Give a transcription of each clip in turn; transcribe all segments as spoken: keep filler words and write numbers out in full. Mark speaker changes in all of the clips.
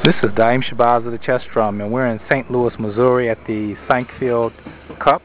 Speaker 1: This is Daim Shabazz of the Chess Drum, and we're in Saint Louis, Missouri at the Sankfield Cup.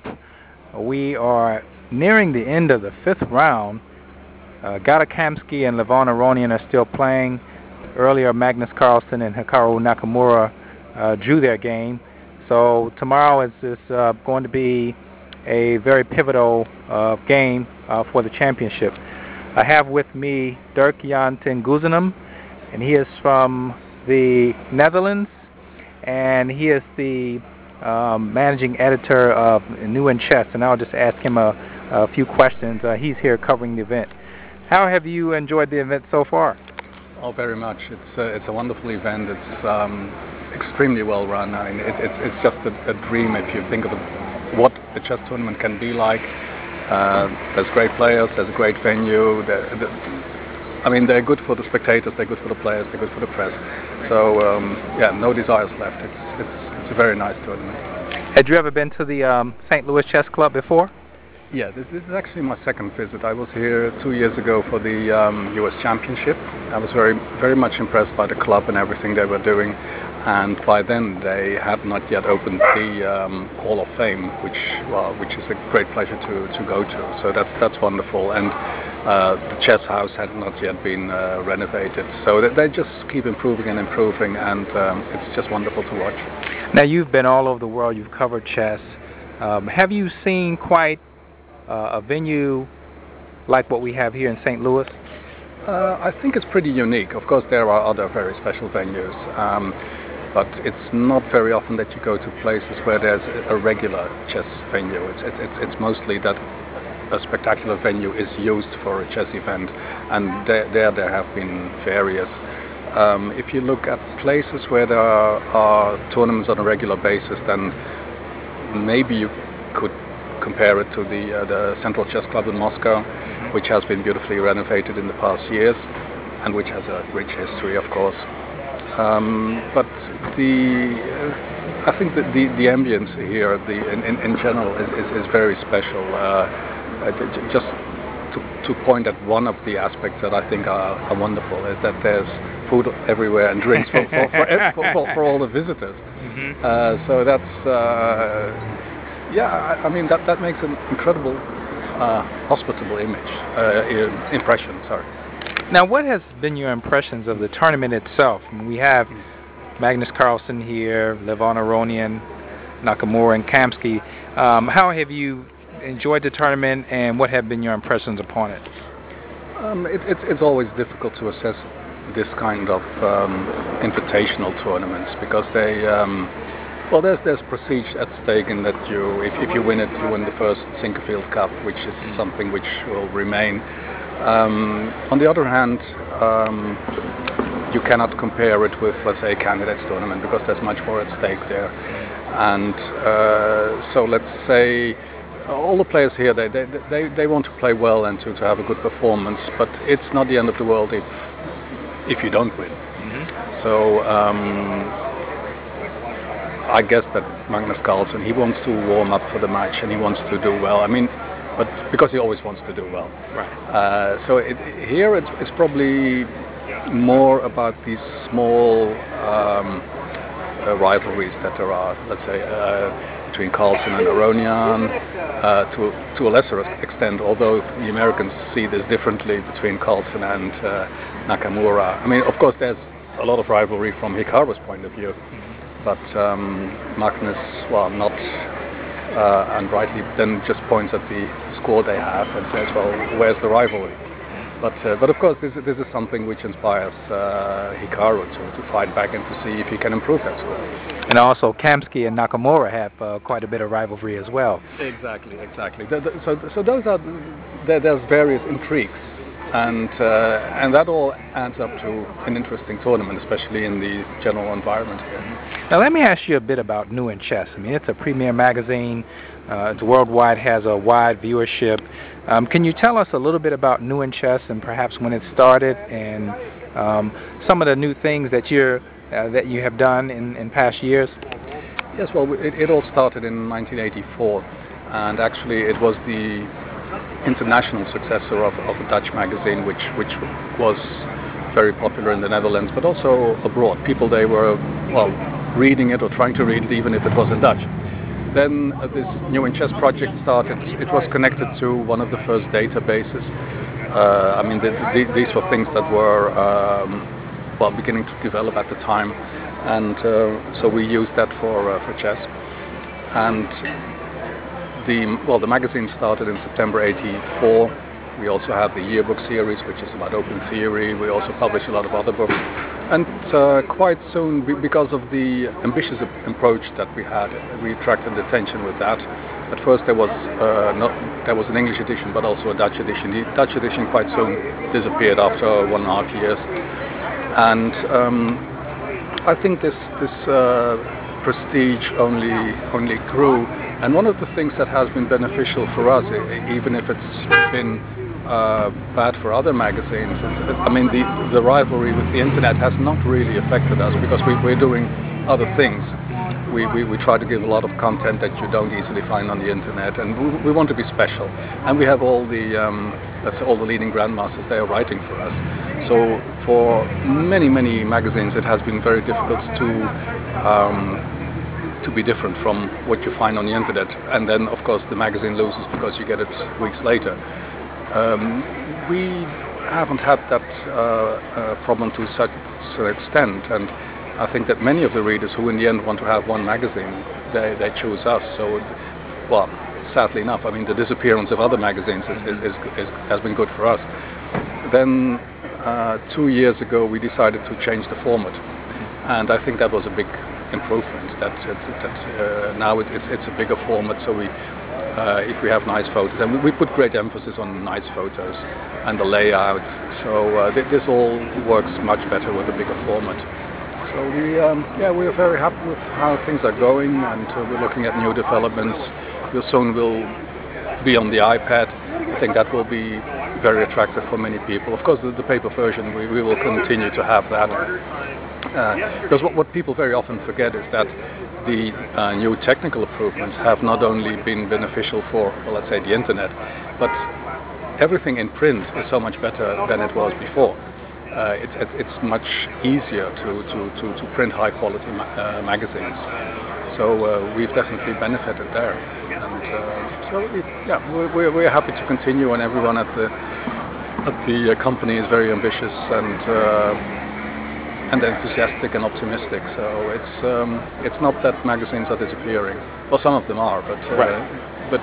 Speaker 1: We are nearing the end of the fifth round. Uh, Gata Kamsky and Levon Aronian are still playing. Earlier, Magnus Carlsen and Hikaru Nakamura uh, drew their game. So tomorrow is, is uh, going to be a very pivotal uh, game uh, for the championship. I have with me Dirk Jan ten Guzinem, and he is from the Netherlands, and he is the um, managing editor of New in Chess, and I'll just ask him a, a few questions. Uh, he's here covering the event. How have you enjoyed the event so far?
Speaker 2: Oh, very much. It's a, it's a wonderful event. It's um, extremely well run. I mean, it, it's it's just a, a dream if you think of it, what a chess tournament can be like. Uh, there's great players. There's a great venue. The, the, I mean, they're good for the spectators. They're good for the players. They're good for the press. So um, yeah, no desires left. It's it's it's a very nice tournament.
Speaker 1: Had you ever been to the um, Saint Louis Chess Club before?
Speaker 2: Yeah, this, this is actually my second visit. I was here two years ago for the um, U S Championship. I was very, very much impressed by the club and everything they were doing. And by then, they had not yet opened the um, Hall of Fame, which, well, which is a great pleasure to, to go to. So that's that's wonderful. And uh, the chess house had not yet been uh, renovated. So they, they just keep improving and improving, and um, it's just wonderful to watch.
Speaker 1: Now, you've been all over the world. You've covered chess. Um, have you seen quite Uh, a venue like what we have here in Saint Louis?
Speaker 2: Uh, I think it's pretty unique. Of course, there are other very special venues, um, but it's not very often that you go to places where there's a regular chess venue. It's it's it's, it's mostly that a spectacular venue is used for a chess event, and there there, there have been various. Um, if you look at places where there are, are tournaments on a regular basis, then maybe you could compare it to the uh, the Central Chess Club in Moscow, which has been beautifully renovated in the past years, and which has a rich history, of course. Um, but the uh, I think that the the ambience here, the in, in, in general, is, is, is very special. Uh, uh, just to, to point at one of the aspects that I think are, are wonderful is that there's food everywhere and drinks for for, for, for, for, for all the visitors. Mm-hmm. uh, so that's. Uh, Yeah, I, I mean that, that makes an incredible uh, hospitable image, uh, impression. Sorry.
Speaker 1: Now, what has been your impressions of the tournament itself? I mean, we have Magnus Carlsen here, Levon Aronian, Nakamura, and Kamsky. Um, how have you enjoyed the tournament, and what have been your impressions upon it?
Speaker 2: Um, it it's it's always difficult to assess this kind of um, invitational tournaments because they. Um, Well, there's there's prestige at stake in that you, if, if you win it, you win the first Sinquefield Cup, which is something which will remain. Um, on the other hand, um, you cannot compare it with, let's say, a candidates tournament because there's much more at stake there. And uh, so let's say all the players here, they, they, they, they want to play well and to, to have a good performance, but it's not the end of the world if, if you don't win. Mm-hmm. So. Um, I guess that Magnus Carlsen, he wants to warm up for the match and he wants to do well. I mean, but because he always wants to do well.
Speaker 1: Right.
Speaker 2: Uh, so it, here it's, it's probably more about these small um, uh, rivalries that there are, let's say, uh, between Carlsen and Aronian, uh, to, to a lesser extent, although the Americans see this differently between Carlsen and uh, Nakamura. I mean, of course, there's a lot of rivalry from Hikaru's point of view. But um, Magnus, well, not, uh, and rightly then just points at the score they have and says, well, where's the rivalry? But uh, but of course, this, this is something which inspires uh, Hikaru to, to fight back and to see if he can improve that score.
Speaker 1: And also, Kamsky and Nakamura have uh, quite a bit of rivalry as well.
Speaker 2: Exactly, exactly. The, the, so so those are, there, there's various intrigues. And uh, and that all adds up to an interesting tournament, especially in the general environment here.
Speaker 1: Now, let me ask you a bit about New in Chess. I mean, it's a premier magazine. Uh, it's worldwide, has a wide viewership. Um, can you tell us a little bit about New in Chess and perhaps when it started and um, some of the new things that you're uh, that you have done in, in past years?
Speaker 2: Yes, well, it, it all started in nineteen eighty-four, and actually it was the international successor of, of a Dutch magazine, which which was very popular in the Netherlands, but also abroad. People, they were, well, reading it or trying to read it, even if it was in Dutch. Then uh, this New in Chess project started. It was connected to one of the first databases. Uh, I mean, the, the, these were things that were, um, well, beginning to develop at the time. And uh, so we used that for, uh, for chess. And the, well, the magazine started in September eighty-four. We also have the yearbook series, which is about open theory. We also publish a lot of other books. And uh, quite soon, because of the ambitious approach that we had, we attracted attention with that. At first there was, uh, not, there was an English edition, but also a Dutch edition. The Dutch edition quite soon disappeared after one and a half years. And um, I think this, this uh, prestige only, only grew. And one of the things that has been beneficial for us, even if it's been uh, bad for other magazines, is, I mean, the, the rivalry with the internet has not really affected us, because we, we're doing other things. We, we, we try to give a lot of content that you don't easily find on the internet, and we, we want to be special. And we have all the, um, let's say, all the leading grandmasters, they are writing for us. So for many, many magazines, it has been very difficult to um, to be different from what you find on the internet. And then, of course, the magazine loses because you get it weeks later. Um, we haven't had that uh, uh, problem to such an extent, and I think that many of the readers who in the end want to have one magazine, they, they choose us. So, well, sadly enough, I mean, the disappearance of other magazines is, is, is, is, has been good for us. Then, uh, two years ago, we decided to change the format, and I think that was a big improvement. That, it, that uh, now it, it's, it's a bigger format, so we, uh, if we have nice photos, and we, we put great emphasis on nice photos and the layout, so uh, th this all works much better with a bigger format. So we, um, yeah, we are very happy with how things are going, and uh, we're looking at new developments. We soon will be on the iPad. I think that will be very attractive for many people. Of course, the, the paper version, we, we will continue to have that. Uh, because what, what people very often forget is that the uh, new technical improvements have not only been beneficial for, well, let's say, the internet, but everything in print is so much better than it was before. Uh, it's, it's, it's much easier to, to, to, to print high quality ma uh, magazines. So uh, we've definitely benefited there. And uh, so it, yeah, we're, we're happy to continue, and everyone at the, at the company is very ambitious and uh, and enthusiastic and optimistic. So it's um, it's not that magazines are disappearing. Well, some of them are, but uh,
Speaker 1: right.
Speaker 2: but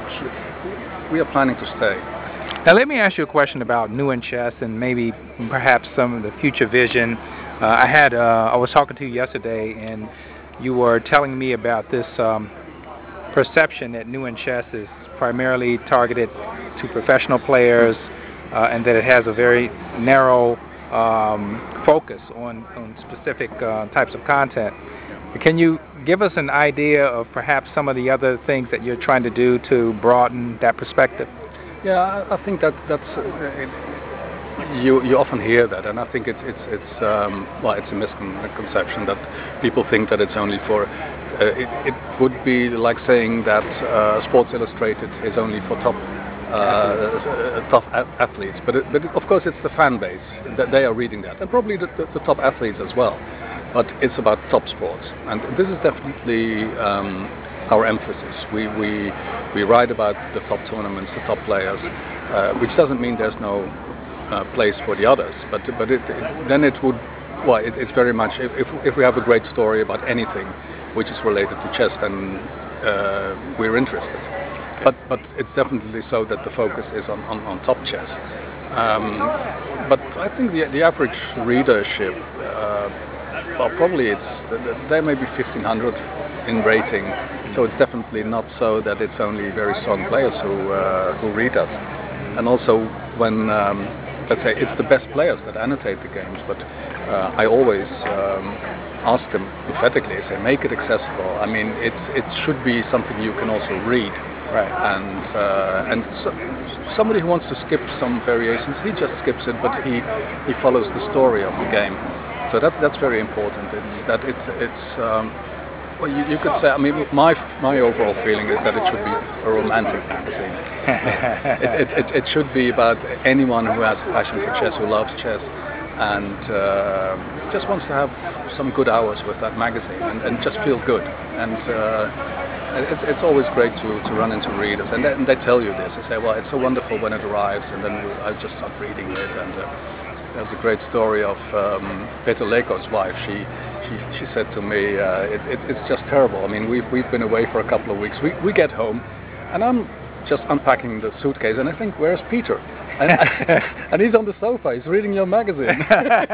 Speaker 2: we are planning to stay.
Speaker 1: Now let me ask you a question about New in Chess and maybe perhaps some of the future vision. Uh, I had uh, I was talking to you yesterday, and you were telling me about this um, perception that New in Chess is primarily targeted to professional players, uh, and that it has a very narrow um, focus on, on specific uh, types of content. Can you give us an idea of perhaps some of the other things that you're trying to do to broaden that perspective?
Speaker 2: Yeah, I think that that's uh, it, you you often hear that, and I think it's it's it's um, well, it's a misconception that people think that it's only for. Uh, it, it would be like saying that uh, Sports Illustrated is only for top uh, athletes. top athletes, but it, but it, of course it's the fan base that they are reading that, and probably the, the, the top athletes as well. But it's about top sports, and this is definitely um, our emphasis. We, we, we write about the top tournaments, the top players, uh, which doesn't mean there's no uh, place for the others, but, but it, it, then it would, well, it, it's very much, if, if, if we have a great story about anything which is related to chess, then uh, we're interested. Okay. But, but it's definitely so that the focus is on, on, on top chess. Um, but I think the, the average readership, uh, well, probably it's, there may be fifteen hundred in rating, so it's definitely not so that it's only very strong players who, uh, who read us. And also when, um, let's say, it's the best players that annotate the games, but uh, I always um, ask them emphatically, I say, make it accessible. I mean, it's, it should be something you can also read.
Speaker 1: Right.
Speaker 2: And, uh, and so, somebody who wants to skip some variations, he just skips it, but he, he follows the story of the game. So that, that's very important. It's that it's, it's um, well, you, you could say, I mean, my, my overall feeling is that it should be a romantic magazine. it, it, it, it should be about anyone who has a passion for chess, who loves chess. and uh, just wants to have some good hours with that magazine and, and just feel good. And uh, it's, it's always great to, to run into readers, and they, and they tell you this. They say, well, it's so wonderful when it arrives, and then I just start reading it. And uh, there's a great story of um, Peter Leko's wife. She She, she said to me, uh, it, it, it's just terrible. I mean, we've, we've been away for a couple of weeks. We, we get home, and I'm just unpacking the suitcase, and I think, where's Peter? And, and he's on the sofa, he's reading your magazine.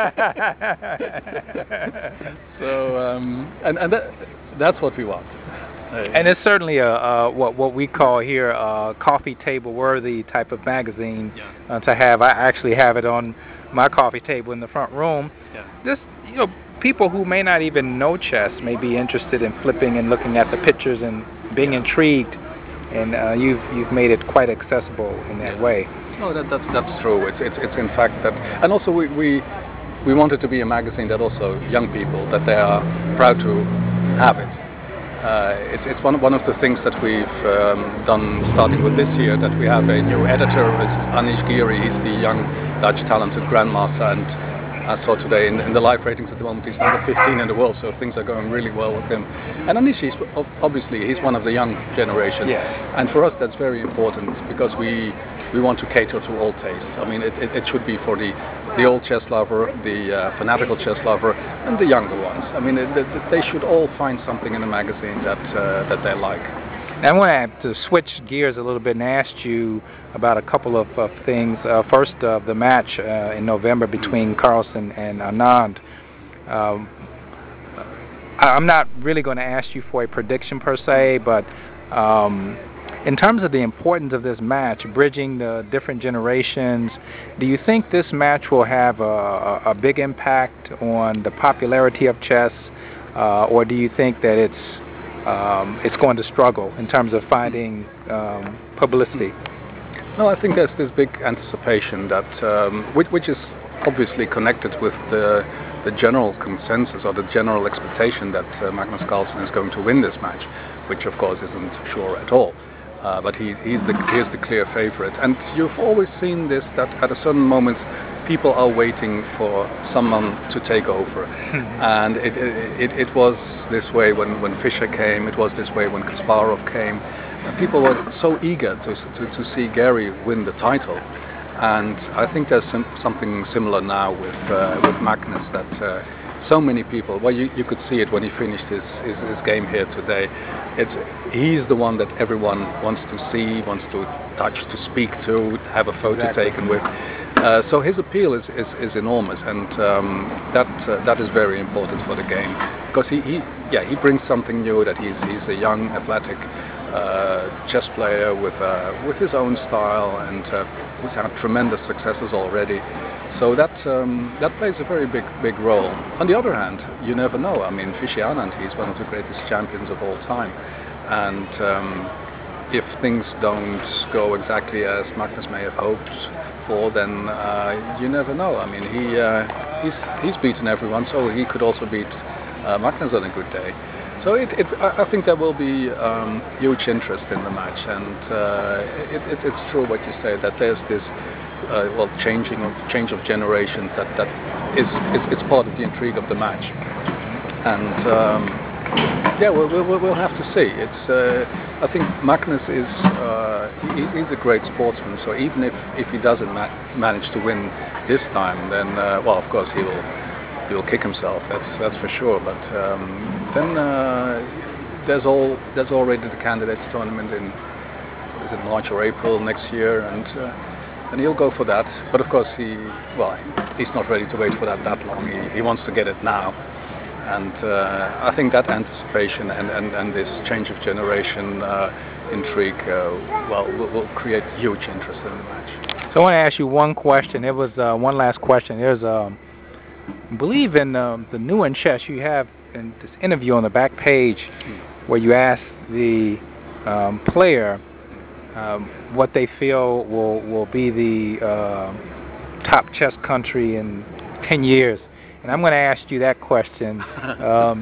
Speaker 2: So, um, and, and that, that's what we want.
Speaker 1: And it's certainly a, a what what we call here a coffee table worthy type of magazine.
Speaker 2: Yeah.
Speaker 1: uh, to have. I actually have it on my coffee table in the front room.
Speaker 2: Yeah.
Speaker 1: Just, you know, people who may not even know chess may be interested in flipping and looking at the pictures and being
Speaker 2: Yeah.
Speaker 1: intrigued, and uh, you've you've made it quite accessible in that
Speaker 2: Yeah.
Speaker 1: way.
Speaker 2: No, that, that's that's true. It's it's it's in fact that, and also we we we wanted to be a magazine that also young people, that they are proud to have it. Uh, it's it's one one of the things that we've um, done starting with this year, that we have a new editor. This is Anish Giri. He's the young Dutch talented grandmaster, and I saw today in, in the live ratings at the moment he's number fifteen in the world, so things are going really well with him. And Anish, he's, obviously he's one of the young generation.
Speaker 1: Yes.
Speaker 2: And for us that's very important, because we we want to cater to all tastes. I mean, it, it, it should be for the the old chess lover, the uh, fanatical chess lover, and the younger ones. I mean, it, it, they should all find something in a magazine that uh, that they like.
Speaker 1: Now, I want to switch gears a little bit and ask you about a couple of, of things. Uh, first, uh, the match uh, in November between Carlsen and Anand. Um, I- I'm not really going to ask you for a prediction per se, but um, in terms of the importance of this match, bridging the different generations, do you think this match will have a, a, a big impact on the popularity of chess, uh, or do you think that it's um, it's going to struggle in terms of finding um, publicity?
Speaker 2: No, I think there's this big anticipation that, um, which, which is obviously connected with the the general consensus or the general expectation that uh, Magnus Carlsen is going to win this match, which of course isn't sure at all. Uh, but he, he's the he's the clear favorite, and you've always seen this, that at a certain moment people are waiting for someone to take over. And it, it, it was this way when, when Fischer came, it was this way when Kasparov came. And people were so eager to, to, to see Gary win the title. And I think there's some, something similar now with, uh, with Magnus, that uh, so many people, well, you, you could see it when he finished his, his, his game here today. It's, he's the one that everyone wants to see, wants to touch, to speak to, have a photo
Speaker 1: Exactly.
Speaker 2: taken with. Uh, so his appeal is, is, is enormous, and um, that uh, that is very important for the game, because he, he yeah he brings something new, that he's he's a young athletic uh, chess player with uh, with his own style, and uh, who's had tremendous successes already. So that um, that plays a very big big role. On the other hand, you never know. I mean, Vishy Anand, he's one of the greatest champions of all time, and um, if things don't go exactly as Magnus may have hoped for, then uh, you never know. I mean, he uh, he's he's beaten everyone, so he could also beat uh, Magnus on a good day. So it, it I think there will be um, huge interest in the match, and uh, it, it, it's true what you say, that there's this uh, well changing of change of generations that that is it's, it's part of the intrigue of the match, and. Um, Yeah, we'll, we'll, we'll have to see. It's, uh, I think Magnus is uh, he's, he's a great sportsman. So even if, if he doesn't ma manage to win this time, then uh, well, of course he will he will kick himself. That's that's for sure. But um, then uh, there's all there's already the candidates tournament in, is it March or April next year, and uh, and he'll go for that. But of course he well he's not ready to wait for that that long. He, he wants to get it now. And uh, I think that anticipation and, and, and this change of generation uh, intrigue, uh, well, will, will create huge interest in the match.
Speaker 1: So I want to ask you one question. It was uh, one last question. There's, um, I believe in um, the New in Chess, you have in this interview on the back page where you ask the um, player um, what they feel will, will be the uh, top chess country in ten years. And I'm going to ask you that question. Um,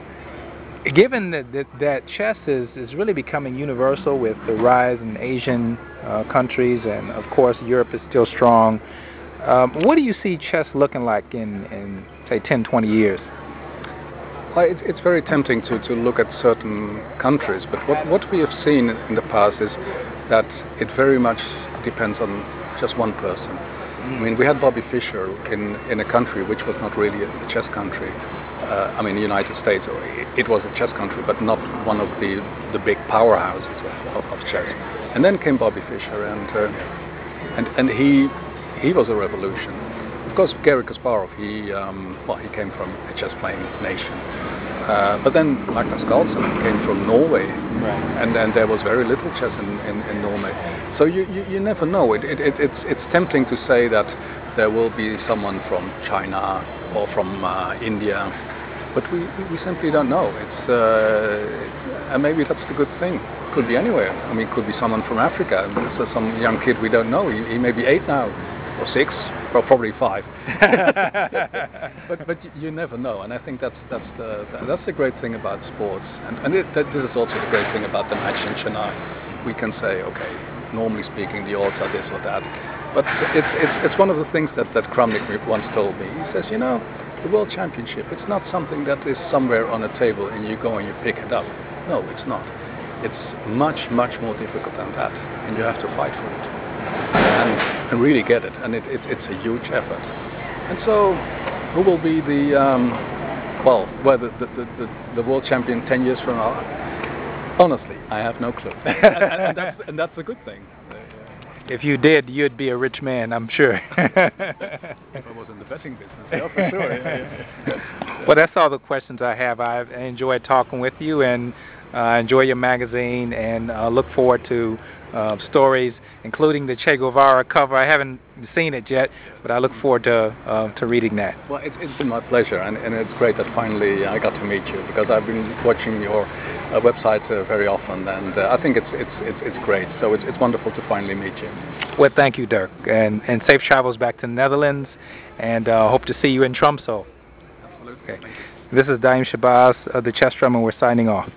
Speaker 1: given that, that, that chess is, is really becoming universal with the rise in Asian uh, countries, and of course Europe is still strong, Um, what do you see chess looking like in, in say, ten, twenty years?
Speaker 2: Well, it's, it's very tempting to, to look at certain countries, but what, what we have seen in the past is that it very much depends on just one person. I mean, we had Bobby Fischer in, in a country which was not really a chess country. Uh, I mean, the United States, it was a chess country, but not one of the, the big powerhouses of, of, of chess. And then came Bobby Fischer, and, uh, and, and he, he was a revolution. Of course, Garry Kasparov, he, um, well, he came from a chess-playing nation. Uh, but then Magnus Carlsen came from Norway, right. and then there was very little chess in, in, in Norway. So you, you, you never know. It, it, it, it's, it's tempting to say that there will be someone from China or from uh, India, but we, we simply don't know. It's, uh, and maybe that's the good thing. It could be anywhere. I mean, it could be someone from Africa. So some young kid we don't know. He, he may be eight now. Or six, or probably five. but but you never know, and I think that's that's the that's the great thing about sports, and and it, that, this is also the great thing about the match in Chennai. We can say, okay, normally speaking, the odds are this or that, but it's it's it's one of the things that that Kramnik once told me. He says, you know, the World Championship, it's not something that is somewhere on a table and you go and you pick it up. No, it's not. It's much much more difficult than that, and you have to fight for it. And, and really get it, and it, it's it's a huge effort. And so, who will be the um, well, well the, the, the, the world champion ten years from now? Honestly, I have no clue, and, and, and that's and that's a good thing.
Speaker 1: If you did, you'd be a rich man, I'm sure.
Speaker 2: If I was in the betting business, yeah, for sure. Yeah, yeah.
Speaker 1: Well, that's all the questions I have. I enjoyed talking with you, and uh, enjoy your magazine, and uh, look forward to uh, stories, including the Che Guevara cover. I haven't seen it yet, but I look forward to uh, to reading that.
Speaker 2: Well, it's, it's been my pleasure, and, and it's great that finally I got to meet you, because I've been watching your uh, website uh, very often, and uh, I think it's it's it's it's great. So it's it's wonderful to finally meet you.
Speaker 1: Well, thank you, Dirk, and and safe travels back to the Netherlands, and uh, hope to see you in Tromsø.
Speaker 2: Absolutely.
Speaker 1: Okay. This is Daim Shabazz of the Chess Drum, and we're signing off.